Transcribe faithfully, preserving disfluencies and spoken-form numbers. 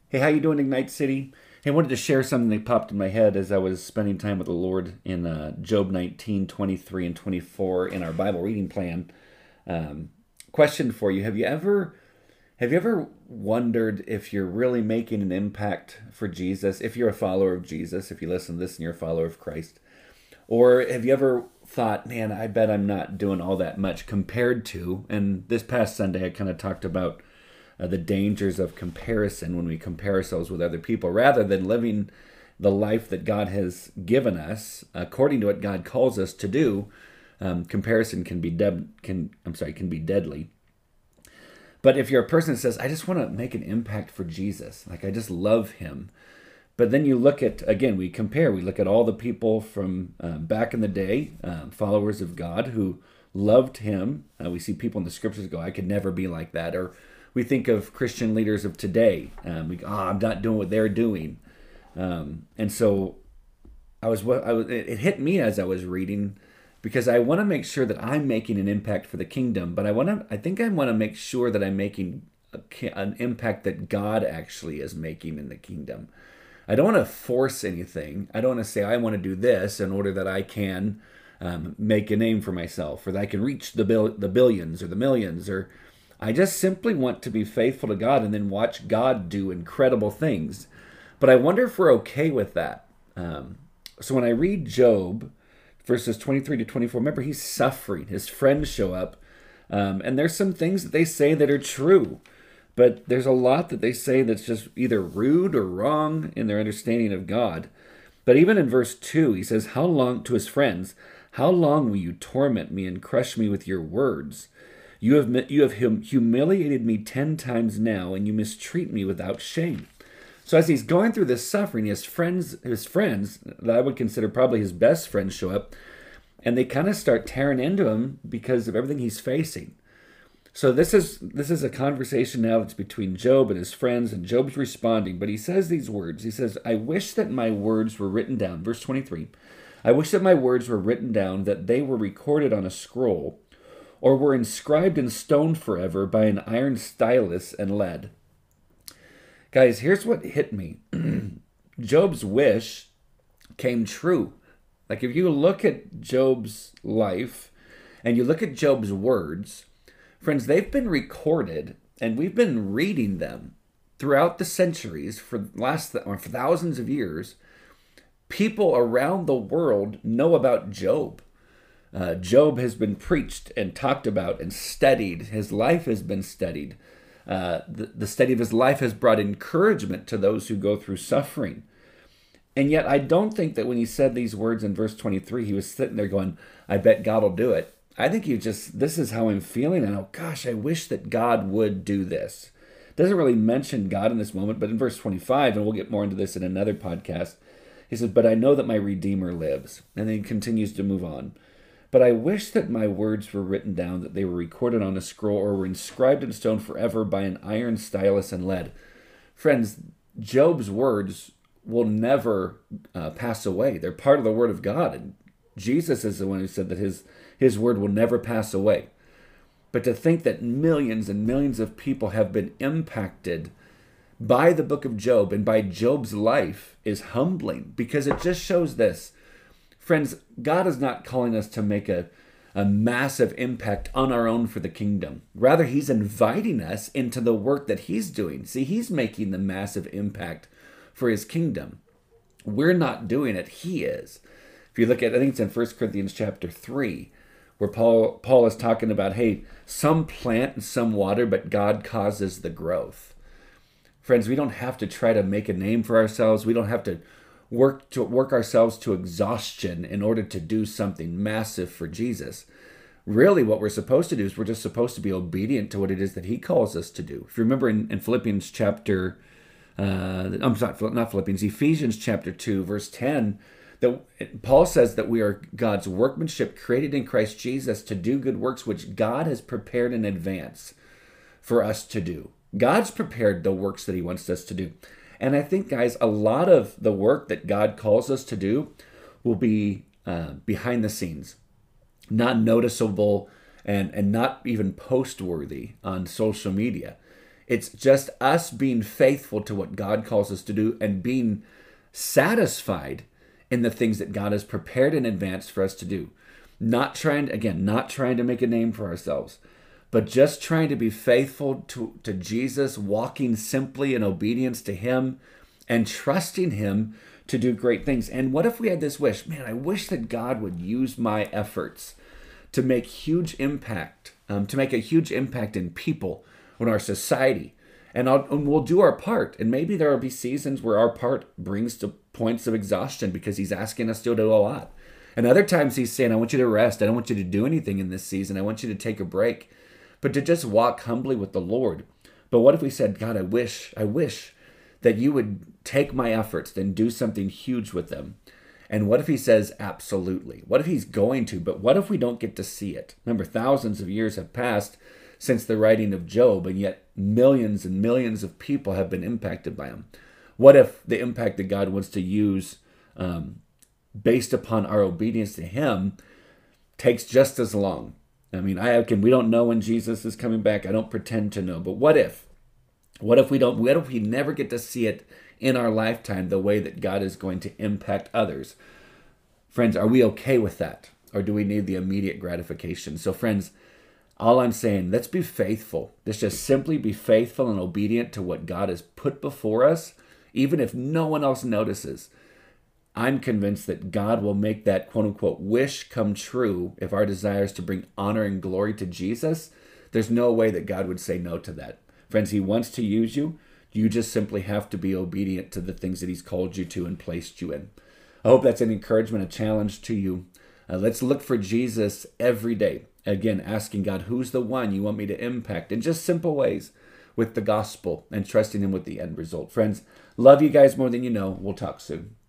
Hey, how you doing, Ignite City? Hey, I wanted to share something that popped in my head as I was spending time with the Lord in uh, Job nineteen, twenty-three, and twenty-four in our Bible reading plan. Um, Question for you: Have you ever have you ever wondered if you're really making an impact for Jesus? If you're a follower of Jesus, if you listen to this and you're a follower of Christ, or have you ever thought, man, I bet I'm not doing all that much compared to? And this past Sunday, I kind of talked about uh, the dangers of comparison when we compare ourselves with other people rather than living the life that God has given us according to what God calls us to do. Um, comparison can be dead, can I'm sorry, can be deadly. But if you're a person that says, I just want to make an impact for Jesus, like I just love him, but then you look at, again, we compare, we look at all the people from uh, back in the day, um, followers of God who loved him. Uh, we see people in the scriptures go, I could never be like that. Or we think of Christian leaders of today. Um, we go, oh, I'm not doing what they're doing. Um, and so I was, I was, it hit me as I was reading because I want to make sure that I'm making an impact for the kingdom, but I want to, I think I want to make sure that I'm making a, an impact that God actually is making in the kingdom. I don't want to force anything. I don't want to say I want to do this in order that I can um, make a name for myself, or that I can reach the bill, the billions or the millions. Or I just simply want to be faithful to God and then watch God do incredible things. But I wonder if we're okay with that. Um, so when I read Job, verses twenty-three to twenty-four, remember he's suffering. His friends show up, um, and there's some things that they say that are true. But there's a lot that they say that's just either rude or wrong in their understanding of God. But even in verse two, he says, How long, to his friends, how long will you torment me and crush me with your words? You have, you have hum- humiliated me ten times now, and you mistreat me without shame. So as he's going through this suffering, his friends, his friends, that I would consider probably his best friends, show up, and they kind of start tearing into him because of everything he's facing. So this is this is a conversation now that's between Job and his friends, and Job's responding, but he says these words. He says, I wish that my words were written down. Verse twenty-three. I wish that my words were written down, that they were recorded on a scroll, or were inscribed in stone forever by an iron stylus and lead. Guys, here's what hit me. Job's wish came true. Like if you look at Job's life and you look at Job's words, friends, they've been recorded, and we've been reading them throughout the centuries for last or for thousands of years. People around the world know about Job. Uh, Job has been preached and talked about and studied. His life has been studied. Uh, the, the study of his life has brought encouragement to those who go through suffering. And yet, I don't think that when he said these words in verse twenty-three, he was sitting there going, I bet God will do it. I think you just, this is how I'm feeling. And oh gosh, I wish that God would do this. Doesn't really mention God in this moment, but in verse twenty-five, and we'll get more into this in another podcast, he says, but I know that my Redeemer lives. And then he continues to move on. But I wish that my words were written down, that they were recorded on a scroll, or were inscribed in stone forever by an iron stylus and lead. Friends, Job's words will never uh, pass away. They're part of the Word of God. And Jesus is the one who said that his His word will never pass away. But to think that millions and millions of people have been impacted by the book of Job and by Job's life is humbling, because it just shows this. Friends, God is not calling us to make a, a massive impact on our own for the kingdom. Rather, he's inviting us into the work that he's doing. See, he's making the massive impact for his kingdom. We're not doing it. He is. If you look at, I think it's in First Corinthians chapter three, where Paul Paul is talking about, hey, some plant and some water, but God causes the growth. Friends, we don't have to try to make a name for ourselves. We don't have to work to work ourselves to exhaustion in order to do something massive for Jesus. Really, what we're supposed to do is we're just supposed to be obedient to what it is that he calls us to do. If you remember in, in Philippians chapter, uh, I'm sorry, not Philippians, Ephesians chapter two, verse ten, that Paul says that we are God's workmanship created in Christ Jesus to do good works which God has prepared in advance for us to do. God's prepared the works that he wants us to do. And I think, guys, a lot of the work that God calls us to do will be uh, behind the scenes, not noticeable and, and not even post-worthy on social media. It's just us being faithful to what God calls us to do and being satisfied in the things that God has prepared in advance for us to do. Not trying, again, not trying to make a name for ourselves, but just trying to be faithful to, to Jesus, walking simply in obedience to him and trusting him to do great things. And what if we had this wish? Man, I wish that God would use my efforts to make huge impact, um, to make a huge impact in people, in our society. And, I'll, and we'll do our part. And maybe there will be seasons where our part brings to points of exhaustion because he's asking us to do a lot. And other times he's saying, I want you to rest. I don't want you to do anything in this season. I want you to take a break, but to just walk humbly with the Lord. But what if we said, God, I wish, I wish that you would take my efforts and do something huge with them. And what if he says, absolutely? What if he's going to, but what if we don't get to see it? Remember, thousands of years have passed since the writing of Job, and yet millions and millions of people have been impacted by him. What if the impact that God wants to use um, based upon our obedience to him takes just as long? I mean, I can, we don't know when Jesus is coming back. I don't pretend to know. But what if? What if we don't, what if we never get to see it in our lifetime the way that God is going to impact others? Friends, are we okay with that? Or do we need the immediate gratification? So friends, all I'm saying, let's be faithful. Let's just simply be faithful and obedient to what God has put before us, even if no one else notices. I'm convinced that God will make that quote-unquote wish come true if our desire is to bring honor and glory to Jesus. There's no way that God would say no to that. Friends, he wants to use you. You just simply have to be obedient to the things that he's called you to and placed you in. I hope that's an encouragement, a challenge to you. Uh, let's look for Jesus every day. Again, asking God, who's the one you want me to impact in just simple ways with the gospel and trusting him with the end result. Friends, love you guys more than you know. We'll talk soon.